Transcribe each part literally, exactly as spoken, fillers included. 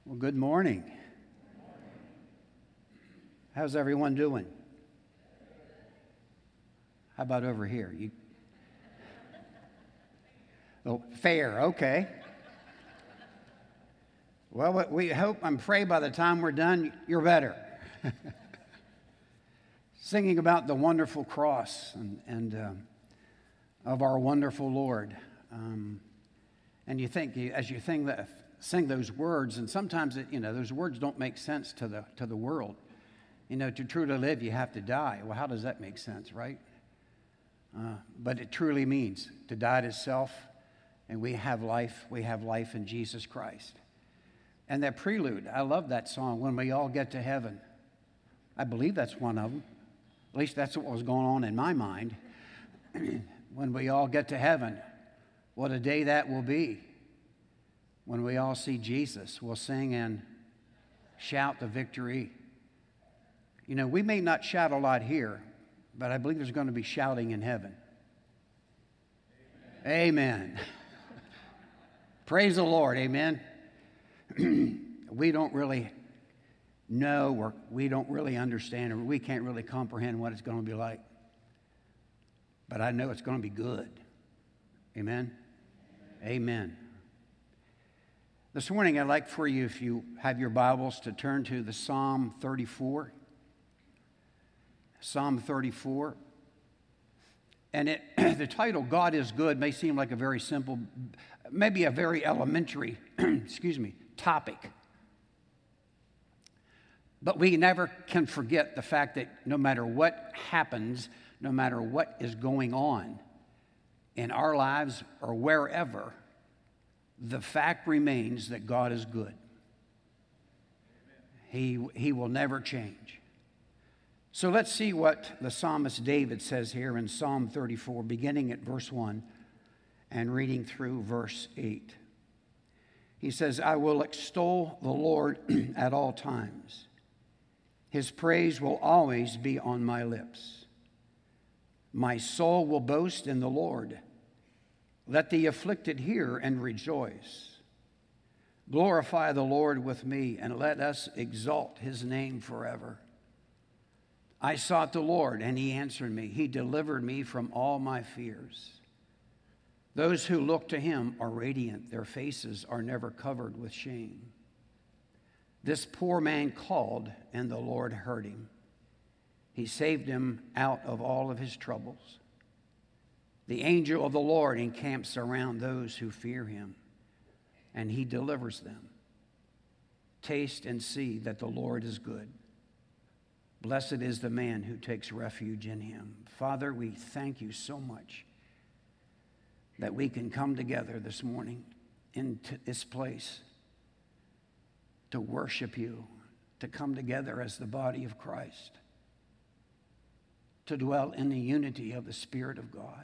Well, good morning. How's everyone doing? How about over here? You... Oh, fair, okay. Well, we hope and pray by the time we're done, you're better. Singing about the wonderful cross and, and uh, of our wonderful Lord. Um, and you think, as you think that, sing those words, and sometimes, it, you know, those words don't make sense to the to the world. You know, to truly live, you have to die. Well, how does that make sense, right? Uh, but it truly means to die to self, and we have life. We have life in Jesus Christ. And that prelude, I love that song, When We All Get to Heaven. I believe that's one of them. At least that's what was going on in my mind. When we all get to heaven, what a day that will be. When we all see Jesus, we'll sing and shout the victory. You know, we may not shout a lot here, but I believe there's going to be shouting in heaven. Amen. Amen. Praise the Lord. Amen. We don't really know, or we don't really understand, or we can't really comprehend what it's going to be like. But I know it's going to be good. Amen. Amen. This morning, I'd like for you, if you have your Bibles, to turn to the Psalm thirty-four. Psalm thirty-four. And it, the title, God is Good, may seem like a very simple, maybe a very elementary, excuse me, topic. But we never can forget the fact that no matter what happens, no matter what is going on in our lives or wherever, the fact remains that God is good. He, he will never change. So let's see what the psalmist David says here in Psalm thirty-four, beginning at verse one and reading through verse eight. He says, I will extol the Lord at all times. His praise will always be on my lips. My soul will boast in the Lord. Let the afflicted hear and rejoice. Glorify the Lord with me, and let us exalt his name forever. I sought the Lord, and he answered me. He delivered me from all my fears. Those who look to him are radiant. Their faces are never covered with shame. This poor man called, and the Lord heard him. He saved him out of all of his troubles. The angel of the Lord encamps around those who fear him, and he delivers them. Taste and see that the Lord is good. Blessed is the man who takes refuge in him. Father, we thank you so much that we can come together this morning into this place to worship you, to come together as the body of Christ, to dwell in the unity of the Spirit of God.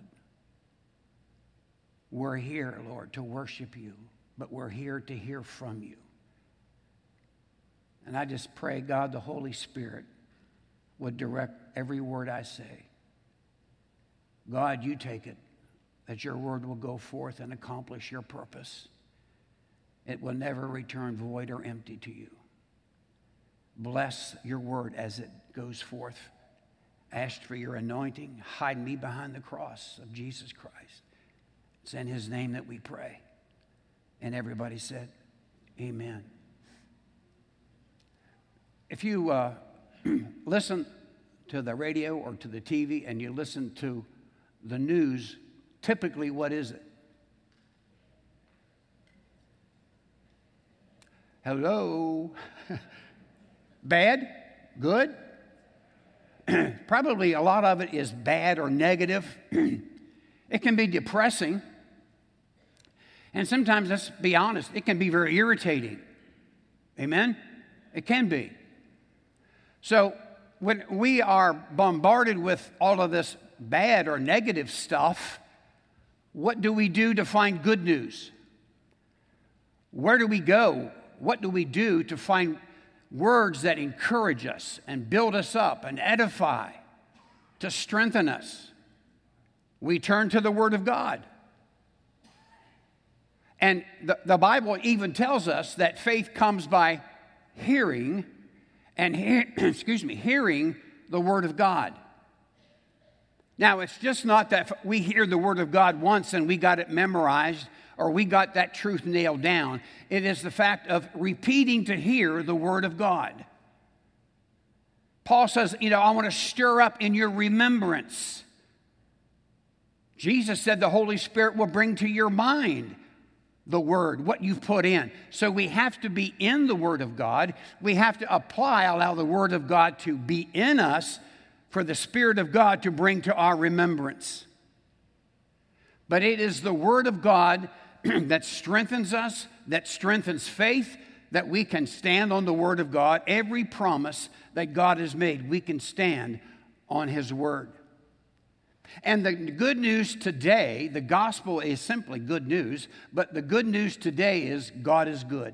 We're here, Lord, to worship you, but we're here to hear from you. And I just pray, God, the Holy Spirit would direct every word I say. God, you take it, that your word will go forth and accomplish your purpose. It will never return void or empty to you. Bless your word as it goes forth. Ask for your anointing. Hide me behind the cross of Jesus Christ. It's in his name that we pray. And everybody said, amen. If you uh, listen to the radio or to the T V and you listen to the news, typically what is it? Hello? Bad? Good? Probably a lot of it is bad or negative. It can be depressing. And sometimes, let's be honest, it can be very irritating. Amen? It can be. So when we are bombarded with all of this bad or negative stuff, what do we do to find good news? Where do we go? What do we do to find words that encourage us and build us up and edify, to strengthen us? We turn to the Word of God. And the, the Bible even tells us that faith comes by hearing, and hear, excuse me, hearing the Word of God. Now, it's just not that we hear the Word of God once and we got it memorized or we got that truth nailed down. It is the fact of repeating to hear the Word of God. Paul says, you know, I want to stir up in your remembrance. Jesus said the Holy Spirit will bring to your mind the Word, what you've put in. So we have to be in the Word of God. We have to apply, allow the Word of God to be in us for the Spirit of God to bring to our remembrance. But it is the Word of God that strengthens us, that strengthens faith, that we can stand on the Word of God. Every promise that God has made, we can stand on His Word. And the good news today, the gospel is simply good news, but the good news today is God is good.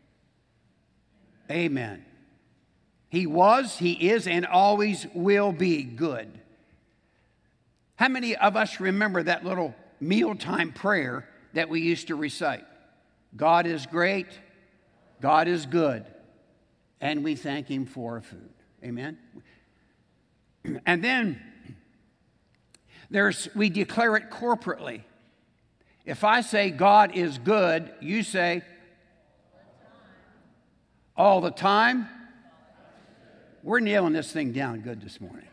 Amen. He was, He is, and always will be good. How many of us remember that little mealtime prayer that we used to recite? God is great, God is good, and we thank Him for our food. Amen? And then there's, we declare it corporately. If I say God is good, you say all the time. We're nailing this thing down good this morning.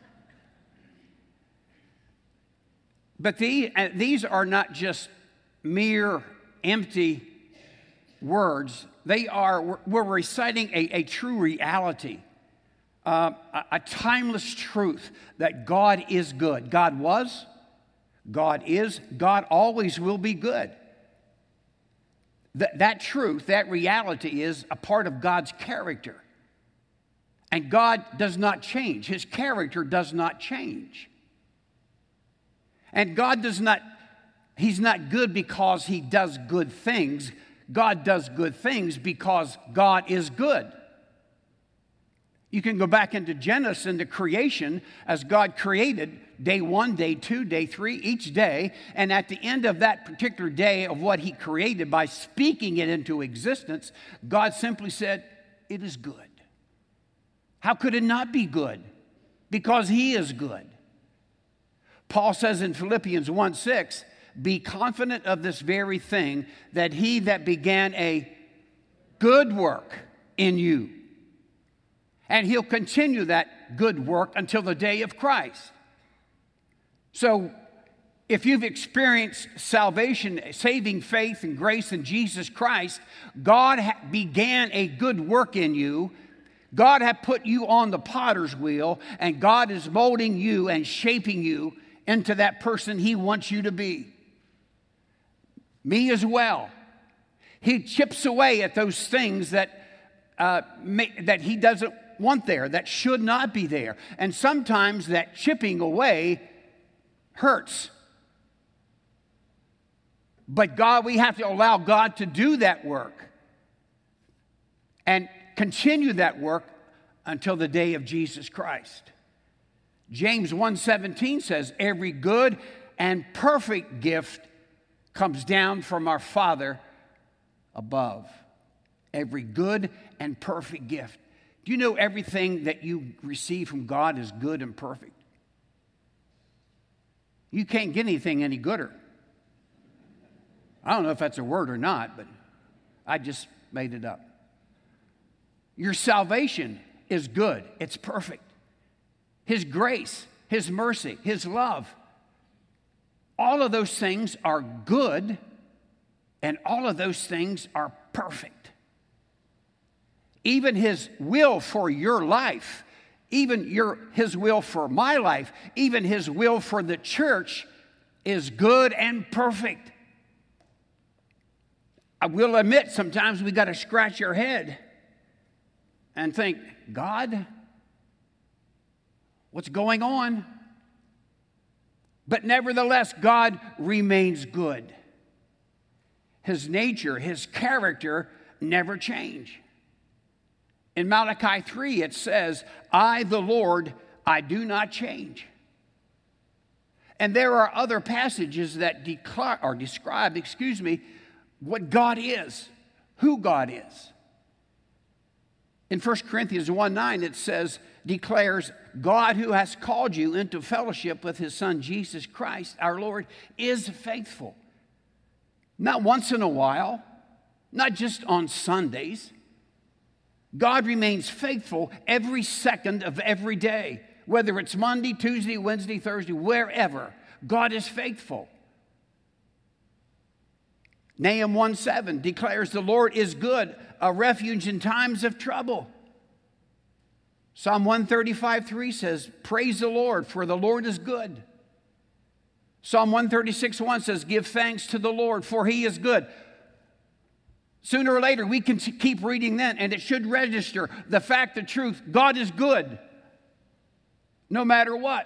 But the, uh, these are not just mere empty words. They are, we're, we're reciting a, a true reality. Uh, a, a timeless truth that God is good. God was, God is, God always will be good. Th- that truth, that reality is a part of God's character. And God does not change. His character does not change. And God does not, He's not good because He does good things. God does good things because God is good. You can go back into Genesis, into creation, as God created day one, day two, day three, each day. And at the end of that particular day of what He created, by speaking it into existence, God simply said, it is good. How could it not be good? Because He is good. Paul says in Philippians one six, be confident of this very thing, that He that began a good work in you, and He'll continue that good work until the day of Christ. So if you've experienced salvation, saving faith and grace in Jesus Christ, God ha- began a good work in you. God had put you on the potter's wheel, and God is molding you and shaping you into that person He wants you to be. Me as well. He chips away at those things that, uh, may, that He doesn't want there, that should not be there. And sometimes that chipping away hurts. But God, we have to allow God to do that work and continue that work until the day of Jesus Christ. James one seventeen says, every good and perfect gift comes down from our Father above. Every good and perfect gift. Do you know everything that you receive from God is good and perfect? You can't get anything any gooder. I don't know if that's a word or not, but I just made it up. Your salvation is good. It's perfect. His grace, His mercy, His love, all of those things are good, and all of those things are perfect. Even His will for your life, even your, His will for my life, even His will for the church is good and perfect. I will admit sometimes we got to scratch our head and think, God, what's going on? But nevertheless, God remains good. His nature, His character never change. In Malachi three, it says, I, the Lord, I do not change. And there are other passages that declare, or describe, excuse me, what God is, who God is. In First Corinthians one nine, it says, declares, God who has called you into fellowship with his Son, Jesus Christ, our Lord, is faithful. Not once in a while, not just on Sundays. God remains faithful every second of every day, whether it's Monday, Tuesday, Wednesday, Thursday, wherever. God is faithful. Nahum one seven declares the Lord is good, a refuge in times of trouble. Psalm one thirty-five three says, praise the Lord, for the Lord is good. Psalm one thirty-six one says, give thanks to the Lord, for he is good. Sooner or later, we can keep reading then, and it should register the fact, the truth, God is good, no matter what.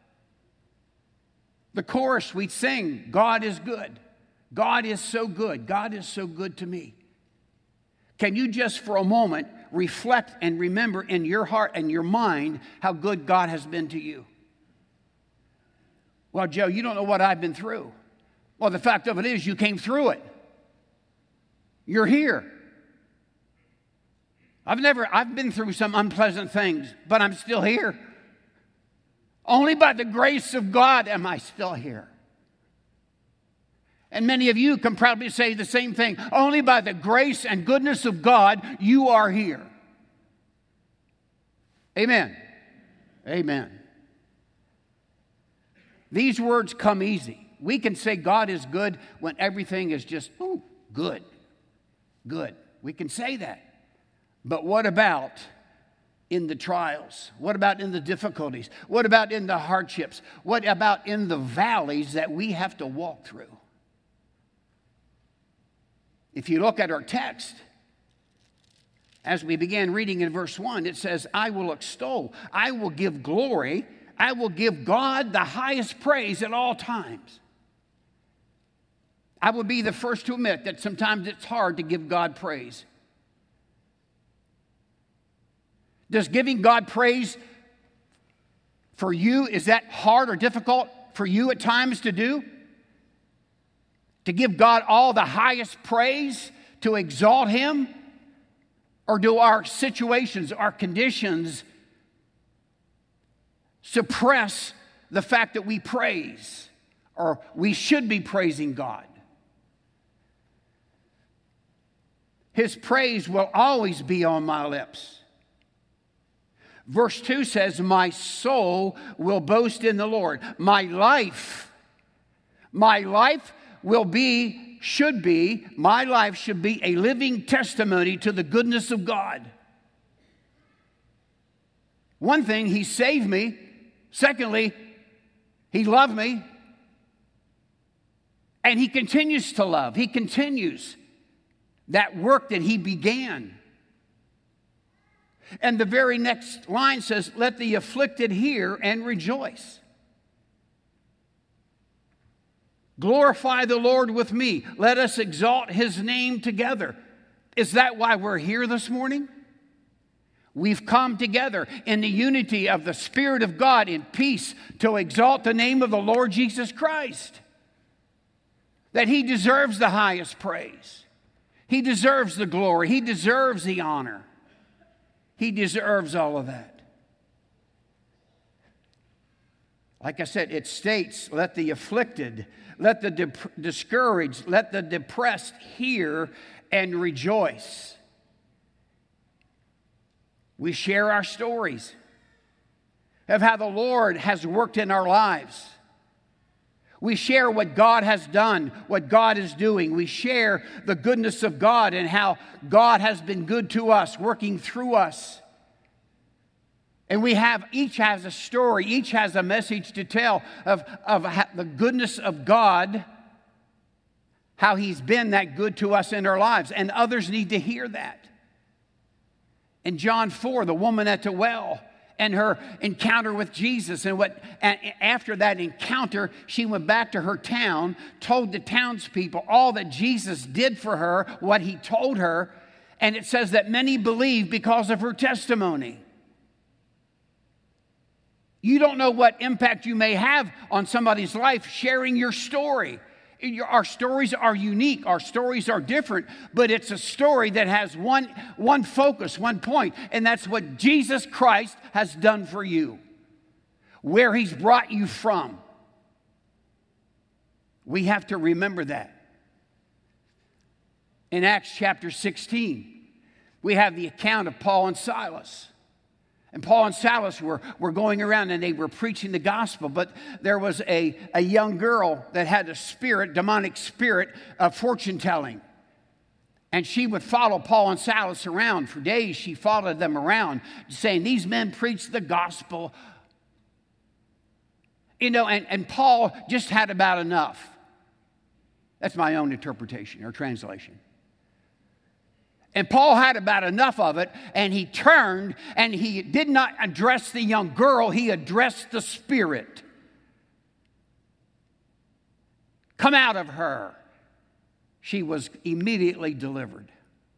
The chorus we sing, God is good. God is so good. God is so good to me. Can you just for a moment reflect and remember in your heart and your mind how good God has been to you? Well, Joe, you don't know what I've been through. Well, the fact of it is you came through it. You're here. I've never, I've been through some unpleasant things, but I'm still here. Only by the grace of God am I still here. And many of you can probably say the same thing. Only by the grace and goodness of God, you are here. Amen. Amen. These words come easy. We can say God is good when everything is just, ooh, good, good. We can say that. But what about in the trials? What about in the difficulties? What about in the hardships? What about in the valleys that we have to walk through? If you look at our text, as we began reading in verse one, it says, I will extol, I will give glory, I will give God the highest praise at all times. I will be the first to admit that sometimes it's hard to give God praise. Does giving God praise for you, is that hard or difficult for you at times to do? To give God all the highest praise, to exalt him? Or do our situations, our conditions suppress the fact that we praise or we should be praising God? His praise will always be on my lips. Verse two says, my soul will boast in the Lord. My life, my life will be, should be, my life should be a living testimony to the goodness of God. One thing, he saved me. Secondly, he loved me. And he continues to love. He continues that work that he began. And the very next line says, let the afflicted hear and rejoice. Glorify the Lord with me. Let us exalt his name together. Is that why we're here this morning? We've come together in the unity of the Spirit of God in peace to exalt the name of the Lord Jesus Christ. That he deserves the highest praise. He deserves the glory. He deserves the honor. He deserves all of that. Like I said, it states, let the afflicted, let the de- discouraged, let the depressed hear and rejoice. We share our stories of how the Lord has worked in our lives. We share what God has done, what God is doing. We share the goodness of God and how God has been good to us, working through us. And we have, each has a story, each has a message to tell of, of the goodness of God, how he's been that good to us in our lives. And others need to hear that. In John four, the woman at the well and her encounter with Jesus. And what and after that encounter, she went back to her town, told the townspeople all that Jesus did for her, what he told her. And it says that many believed because of her testimony. You don't know what impact you may have on somebody's life sharing your story. Our stories are unique. Our stories are different, but it's a story that has one, one focus, one point, and that's what Jesus Christ has done for you, where he's brought you from. We have to remember that. In Acts chapter sixteen, we have the account of Paul and Silas. And Paul and Silas were, were going around and they were preaching the gospel, but there was a, a young girl that had a spirit, demonic spirit of fortune telling. And she would follow Paul and Silas around. For days she followed them around, saying, these men preach the gospel. You know, and, and Paul just had about enough. That's my own interpretation or translation. And Paul had about enough of it, and he turned, and he did not address the young girl, he addressed the spirit. Come out of her. She was immediately delivered.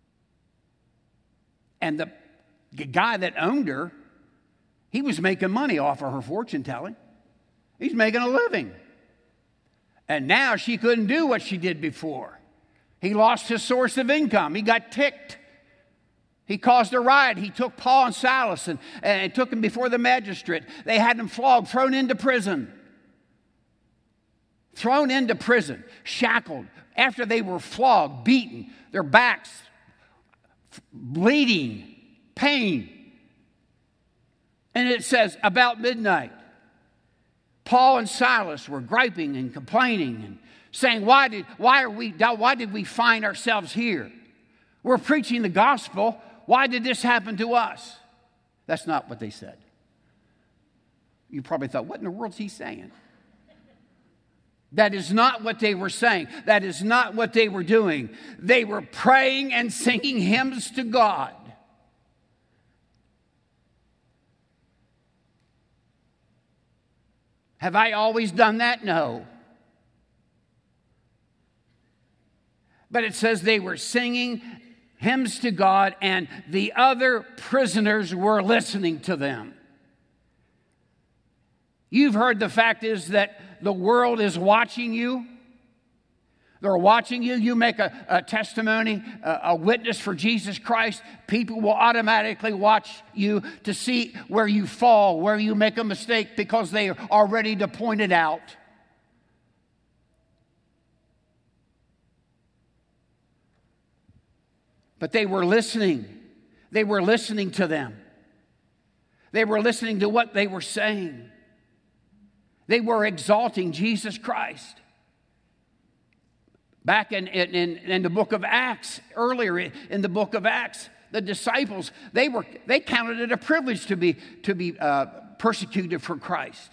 And the, the guy that owned her, he was making money off of her fortune telling. He's making a living. And now she couldn't do what she did before. He lost his source of income. He got ticked. He caused a riot. He took Paul and Silas and, and took them before the magistrate. They had them flogged, thrown into prison. Thrown into prison, shackled. After they were flogged, beaten, their backs bleeding, pain. And it says, about midnight, Paul and Silas were griping and complaining and saying, why did, why are we, why did we find ourselves here? We're preaching the gospel. Why did this happen to us? That's not what they said. You probably thought, what in the world is he saying? That is not what they were saying. That is not what they were doing. They were praying and singing hymns to God. Have I always done that? No. But it says they were singing hymns to God, and the other prisoners were listening to them. You've heard the fact is that the world is watching you. They're watching you. You make a, a testimony, a, a witness for Jesus Christ. People will automatically watch you to see where you fall, where you make a mistake, because they are ready to point it out. But they were listening. They were listening to them. They were listening to what they were saying. They were exalting Jesus Christ. Back in, in, in the book of Acts, earlier in the book of Acts, the disciples, they were they counted it a privilege to be, to be uh, persecuted for Christ.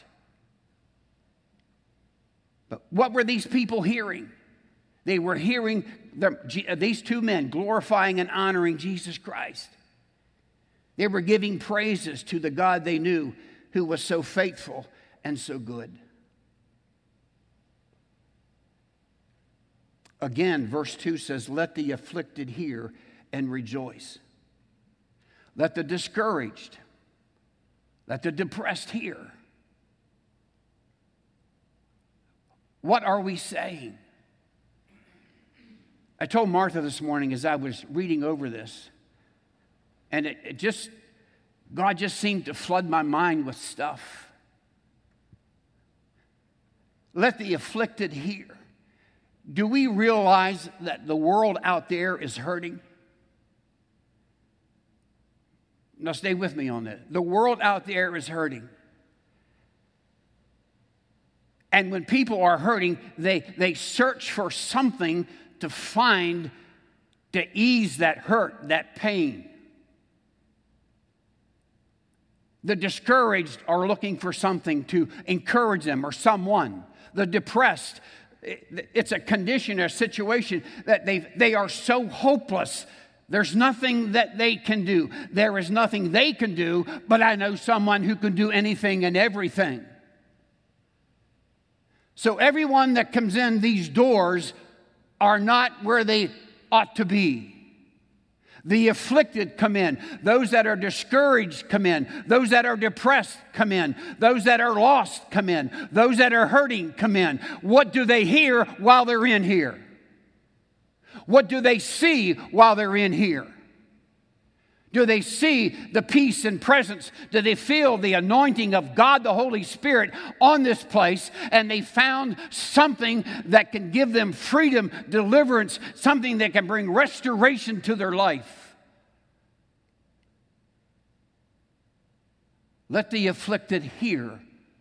But what were these people hearing? They were hearing the, these two men glorifying and honoring Jesus Christ. They were giving praises to the God they knew, who was so faithful and so good. Again, verse two says, let the afflicted hear and rejoice. Let the discouraged, let the depressed hear. What are we saying? I told Martha this morning as I was reading over this, and it, it just, God just seemed to flood my mind with stuff. Let the afflicted hear. Do we realize that the world out there is hurting? Now stay with me on this. The world out there is hurting. And when people are hurting, they, they search for something to find to ease that hurt, that pain. The discouraged are looking for something to encourage them or someone. The depressed, it's a condition, a situation that they they are so hopeless. There's nothing that they can do. There is nothing they can do, but I know someone who can do anything and everything. So everyone that comes in these doors are not where they ought to be. The afflicted come in. Those that are discouraged come in. Those that are depressed come in. Those that are lost come in. Those that are hurting come in. What do they hear while they're in here? What do they see while they're in here? Do they see the peace and presence? Do they feel the anointing of God, the Holy Spirit, on this place? And they found something that can give them freedom, deliverance, something that can bring restoration to their life. Let the afflicted hear.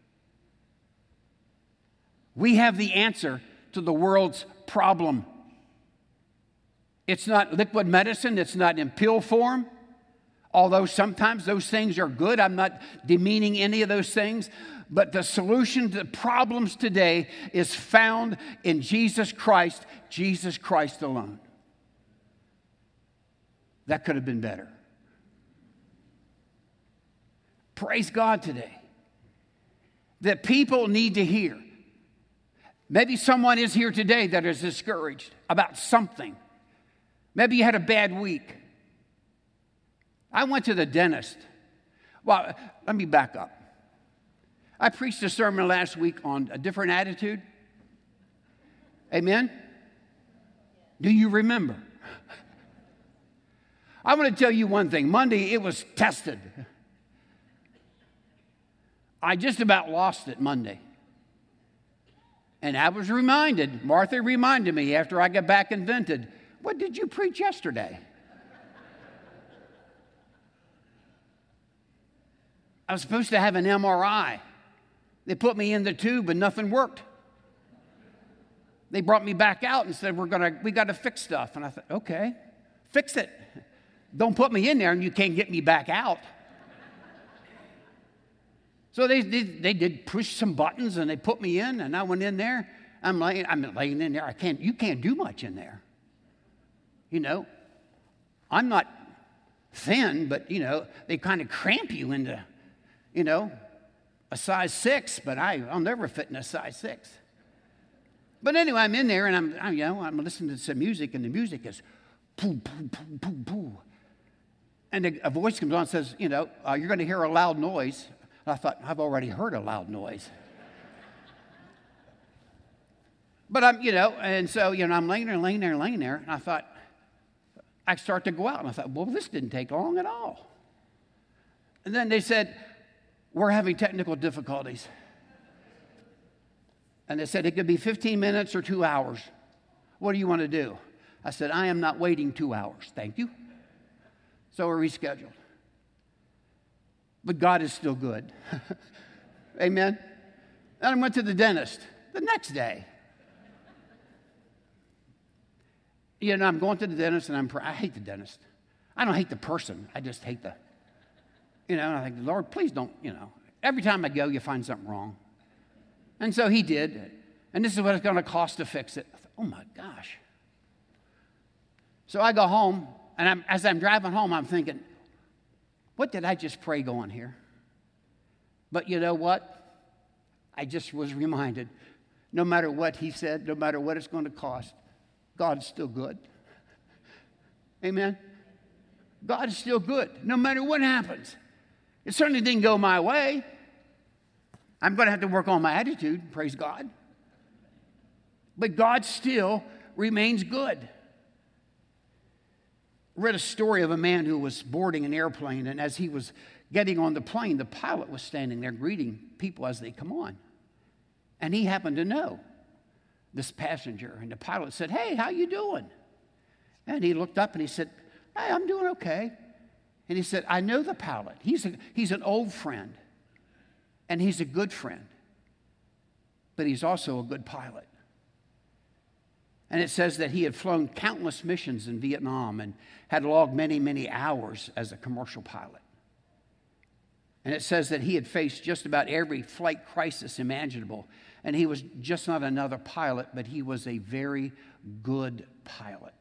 We have the answer to the world's problem. It's not liquid medicine. It's not in pill form. Although sometimes those things are good, I'm not demeaning any of those things, but the solution to problems today is found in Jesus Christ, Jesus Christ alone. That could have been better. Praise God today that people need to hear. Maybe someone is here today that is discouraged about something. Maybe you had a bad week. I went to the dentist. Well, let me back up. I preached a sermon last week on a different attitude. Amen? Do you remember? I want to tell you one thing. Monday, it was tested. I just about lost it Monday. And I was reminded, Martha reminded me after I got back and vented, what did you preach yesterday? I was supposed to have an M R I. They put me in the tube and nothing worked. They brought me back out and said, We're gonna, we got to fix stuff. And I thought, okay, fix it. Don't put me in there and you can't get me back out. So they did, they did push some buttons and they put me in and I went in there. I'm laying, I'm laying in there. I can't, you can't do much in there. You know, I'm not thin, but, you know, they kind of cramp you into, you know, a size six, but I, I'll never fit in a size six. But anyway, I'm in there and I'm, I'm, you know, I'm listening to some music and the music is poo, poo, poo, poo, poo. And a, a voice comes on and says, you know, uh, you're going to hear a loud noise. And I thought, I've already heard a loud noise. But I'm, you know, and so, you know, I'm laying there, laying there, laying there. And I thought, I start to go out. And I thought, well, this didn't take long at all. And then they said, we're having technical difficulties. And they said, it could be fifteen minutes or two hours. What do you want to do? I said, I am not waiting two hours. Thank you. So we rescheduled. But God is still good. Amen. Then I went to the dentist the next day. You know, I'm going to the dentist and I'm, I hate the dentist. I don't hate the person. I just hate the, you know, and I think, Lord, please don't, you know. Every time I go, you find something wrong. And so he did. And this is what it's going to cost to fix it. I thought, oh, my gosh. So I go home, and I'm, as I'm driving home, I'm thinking, what did I just pray going here? But you know what? I just was reminded, no matter what he said, no matter what it's going to cost, God's still good. Amen? God is still good, no matter what happens. It certainly didn't go my way. I'm going to have to work on my attitude, praise God. But God still remains good. I read a story of a man who was boarding an airplane, and as he was getting on the plane, the pilot was standing there greeting people as they come on. And he happened to know this passenger, and the pilot said, hey, how you doing? And he looked up and he said, hey, I'm doing okay. And he said, I know the pilot. He's, a, he's an old friend, and he's a good friend, but he's also a good pilot. And it says that he had flown countless missions in Vietnam and had logged many, many hours as a commercial pilot. And it says that he had faced just about every flight crisis imaginable. And he was just not another pilot, but he was a very good pilot.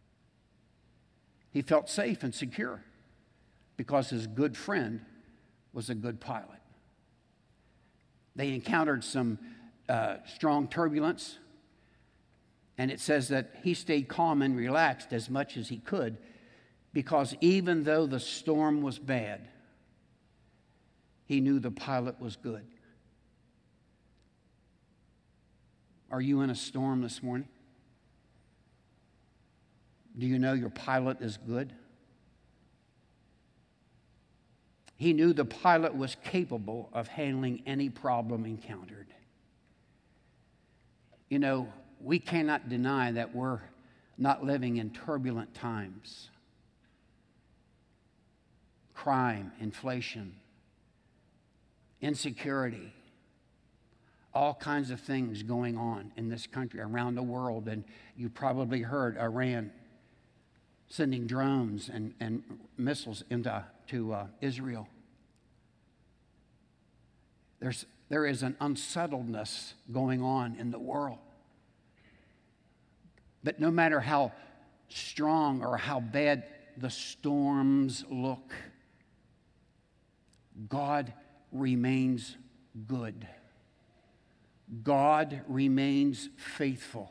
He felt safe and secure because his good friend was a good pilot. They encountered some uh, strong turbulence. And it says that he stayed calm and relaxed as much as he could because even though the storm was bad, he knew the pilot was good. Are you in a storm this morning? Do you know your pilot is good? He knew the pilot was capable of handling any problem encountered. You know, we cannot deny that we're not living in turbulent times. Crime, inflation, insecurity, all kinds of things going on in this country, around the world. And you probably heard Iran sending drones and, and missiles into to, uh, Israel. There's, there is an unsettledness going on in the world. But no matter how strong or how bad the storms look, God remains good. God remains faithful.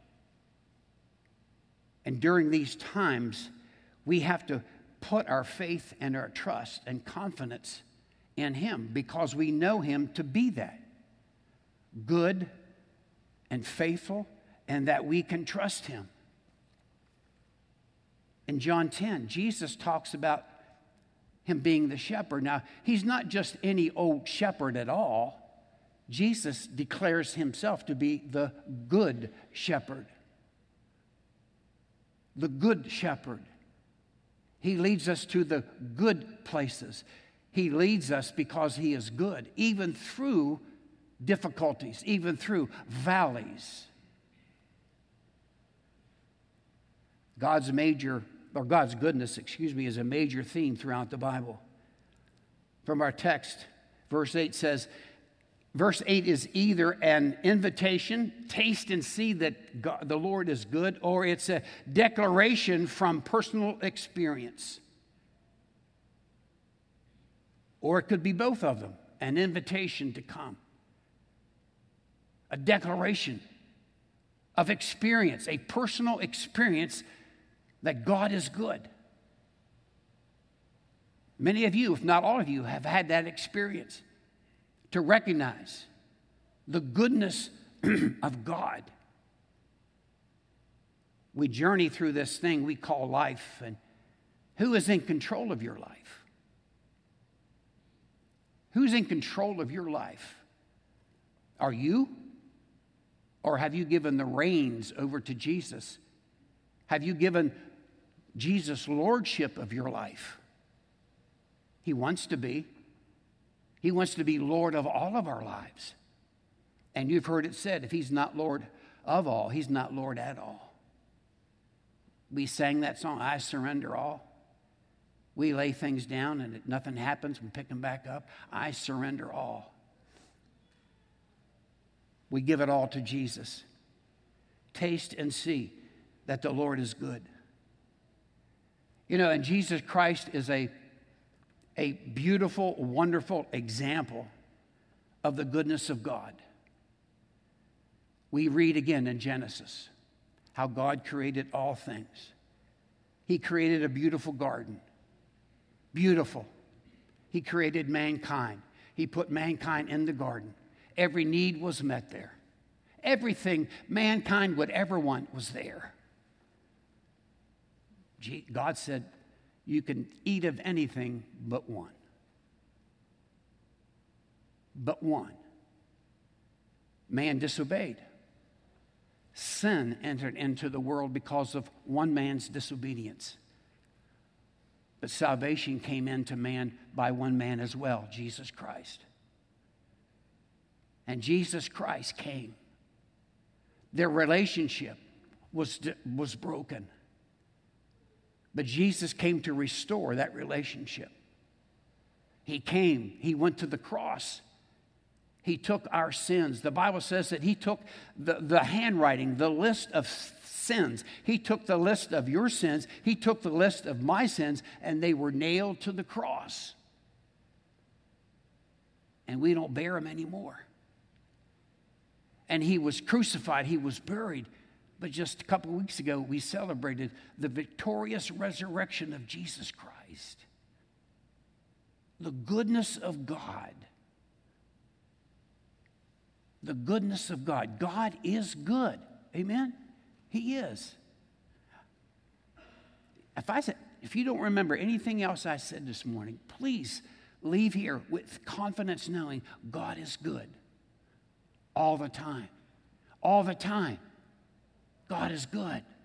And during these times, we have to put our faith and our trust and confidence in Him because we know Him to be that. Good and faithful, and that we can trust Him. In John ten, Jesus talks about Him being the shepherd. Now, He's not just any old shepherd at all. Jesus declares Himself to be the good shepherd. The good shepherd. He leads us to the good places. He leads us because He is good, even through difficulties, even through valleys. God's major, or God's goodness, excuse me, is a major theme throughout the Bible. From our text, verse eight says, verse eight is either an invitation, taste and see that God, the Lord is good, or it's a declaration from personal experience. Or it could be both of them, an invitation to come. A declaration of experience, a personal experience that God is good. Many of you, if not all of you, have had that experience to recognize the goodness of God. We journey through this thing we call life, and who is in control of your life? Who's in control of your life? Are you? Or have you given the reins over to Jesus? Have you given Jesus lordship of your life? He wants to be. He wants to be Lord of all of our lives. And you've heard it said, if He's not Lord of all, He's not Lord at all. We sang that song, I surrender all. We lay things down and nothing happens, we pick them back up. I surrender all. We give it all to Jesus. Taste and see that the Lord is good. You know, and Jesus Christ is a, a beautiful, wonderful example of the goodness of God. We read again in Genesis how God created all things. He created a beautiful garden. Beautiful. He created mankind. He put mankind in the garden. Every need was met there. Everything mankind would ever want was there. God said, you can eat of anything but one. But one. Man disobeyed. Sin entered into the world because of one man's disobedience. But salvation came into man by one man as well, Jesus Christ. And Jesus Christ came. Their relationship was, was broken. But Jesus came to restore that relationship. He came. He went to the cross. He took our sins. The Bible says that He took the, the handwriting, the list of sins. He took the list of your sins. He took the list of my sins, and they were nailed to the cross. And we don't bear them anymore. And He was crucified. He was buried. But just a couple weeks ago, we celebrated the victorious resurrection of Jesus Christ. The goodness of God. The goodness of God. God is good. Amen? He is. If I said, if you don't remember anything else I said this morning, please leave here with confidence knowing God is good. All the time. All the time. God is good.